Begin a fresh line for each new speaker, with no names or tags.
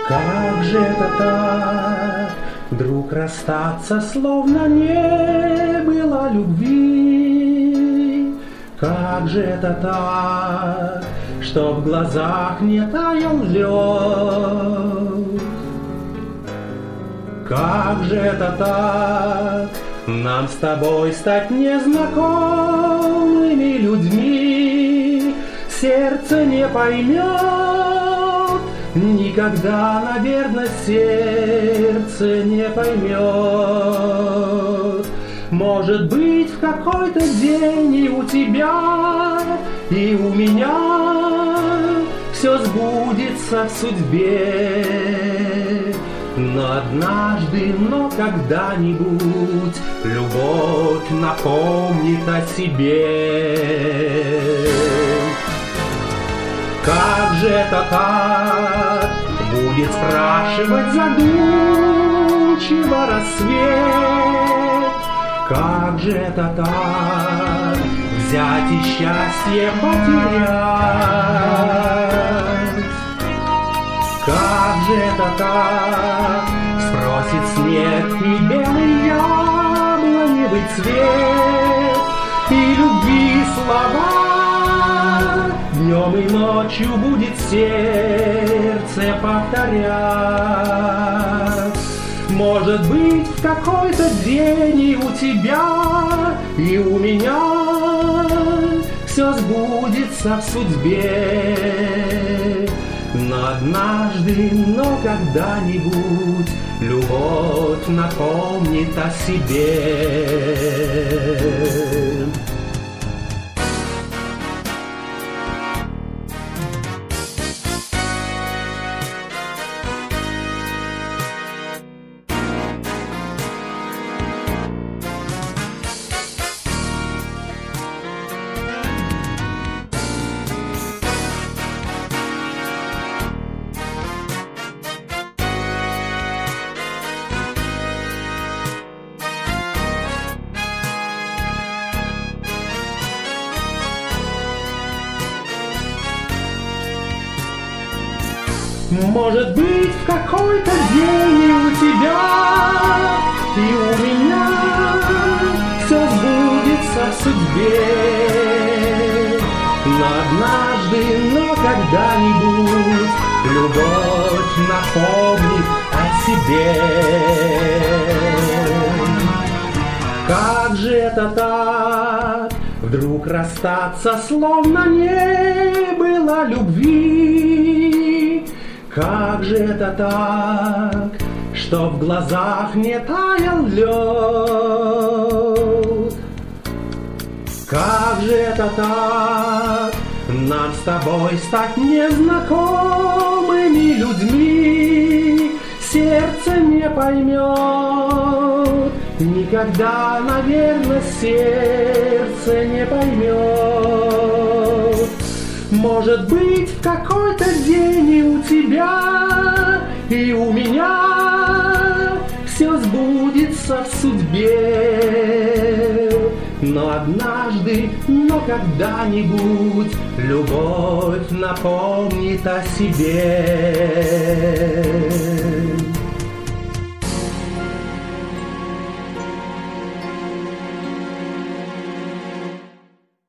Как же это так, вдруг расстаться, словно не было любви? Как же это так, что в глазах не таял лед? Как же это так, нам с тобой стать незнакомыми людьми? Сердце не поймет, никогда, наверное, сердце не поймет. Может быть, в какой-то день и у тебя, и у меня все сбудется в судьбе. Но однажды, но когда-нибудь любовь напомнит о себе. Как же это так, будет спрашивать задумчиво рассвет? Как же это так, взять и счастье потерять? Как же это так, спросит снег и белый яблоневый цвет, и любви слова днем и ночью будет сердце повторять. Может быть, в какой-то день и у тебя, и у меня все сбудется в судьбе. Но однажды, но когда-нибудь любовь напомнит о себе. Может быть, в какой-то день и у тебя, и у меня все сбудется в судьбе. Но однажды, но когда-нибудь любовь напомнит о себе. Как же это так, вдруг расстаться, словно не было любви? Как же это так, что в глазах не таял лед? Как же это так, нам с тобой стать незнакомыми людьми? Сердце не поймет, никогда, наверное, сердце не поймет. Может быть, в какой-то день и у тебя, и у меня все сбудется в судьбе. Но однажды, но когда-нибудь любовь напомнит о себе.